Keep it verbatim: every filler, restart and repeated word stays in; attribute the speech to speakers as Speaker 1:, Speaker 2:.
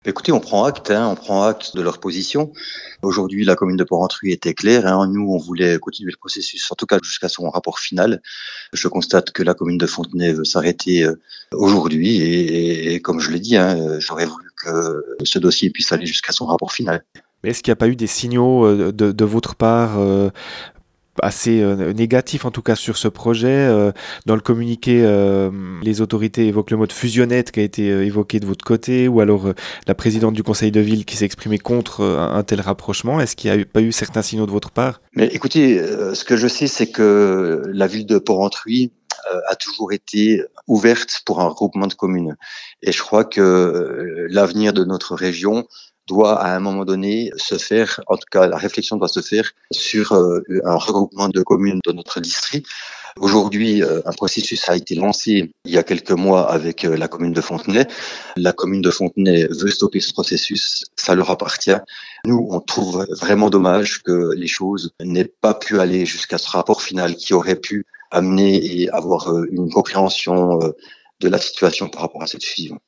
Speaker 1: Écoutez, on prend acte, hein, on prend acte de leur position. Aujourd'hui, la commune de Porrentruy était claire, hein. Nous, on voulait continuer le processus, en tout cas jusqu'à son rapport final. Je constate que la commune de Fontenay veut s'arrêter euh, aujourd'hui et, et- et comme je l'ai dit, hein, euh, j'aurais voulu que ce dossier puisse aller jusqu'à son rapport final.
Speaker 2: Mais est-ce qu'il n'y a pas eu des signaux euh, de, de votre part euh, assez euh, négatifs, en tout cas sur ce projet? Euh, dans le communiqué, euh, les autorités évoquent le mot de fusionnette qui a été euh, évoqué de votre côté, ou alors euh, la présidente du conseil de ville qui s'est exprimée contre euh, un, un tel rapprochement. Est-ce qu'il n'y a eu- pas eu certains signaux de votre part?
Speaker 1: Mais écoutez, euh, ce que je sais, c'est que la ville de Porrentruy euh, a toujours été ouverte pour un regroupement de communes. Et je crois que euh, l'avenir de notre région doit à un moment donné se faire, en tout cas la réflexion doit se faire sur euh, un regroupement de communes de notre district. Aujourd'hui, euh, un processus a été lancé il y a quelques mois avec euh, la commune de Fontenay. La commune de Fontenay veut stopper ce processus, ça leur appartient. Nous, on trouve vraiment dommage que les choses n'aient pas pu aller jusqu'à ce rapport final qui aurait pu amener et avoir euh, une compréhension euh, de la situation par rapport à cette fusion.